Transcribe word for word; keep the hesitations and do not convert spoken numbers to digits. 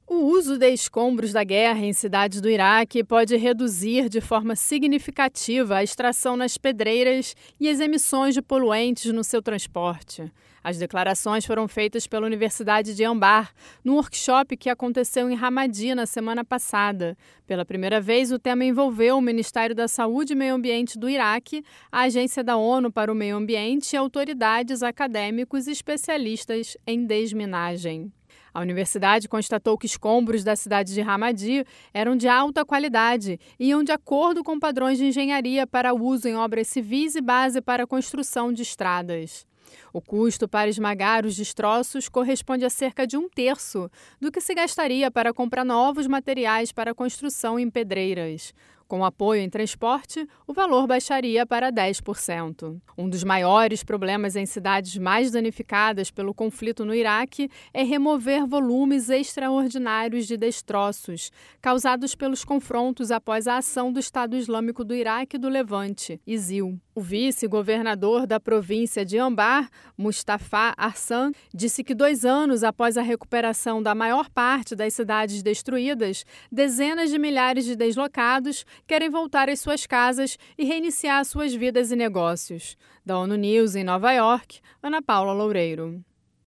O uso de escombros da guerra em cidades do Iraque pode reduzir de forma significativa a extração nas pedreiras e as emissões de poluentes no seu transporte. As declarações foram feitas pela Universidade de Anbar, num workshop que aconteceu em Ramadi na semana passada. Pela primeira vez, o tema envolveu o Ministério da Saúde e Meio Ambiente do Iraque, a Agência da ONU para o Meio Ambiente e autoridades, acadêmicos e especialistas em desminagem. A universidade constatou que escombros da cidade de Ramadi eram de alta qualidade e iam de acordo com padrões de engenharia para uso em obras civis e base para a construção de estradas. O custo para esmagar os destroços corresponde a cerca de um terço do que se gastaria para comprar novos materiais para a construção em pedreiras. Com apoio em transporte, o valor baixaria para dez por cento. Um dos maiores problemas em cidades mais danificadas pelo conflito no Iraque é remover volumes extraordinários de destroços causados pelos confrontos após a ação do Estado Islâmico do Iraque e do Levante, I S I L. O vice-governador da província de Anbar, Mustafa Arslan, disse que dois anos após a recuperação da maior parte das cidades destruídas, dezenas de milhares de deslocados querem voltar às suas casas e reiniciar suas vidas e negócios. Da ONU News em Nova York, Ana Paula Loureiro.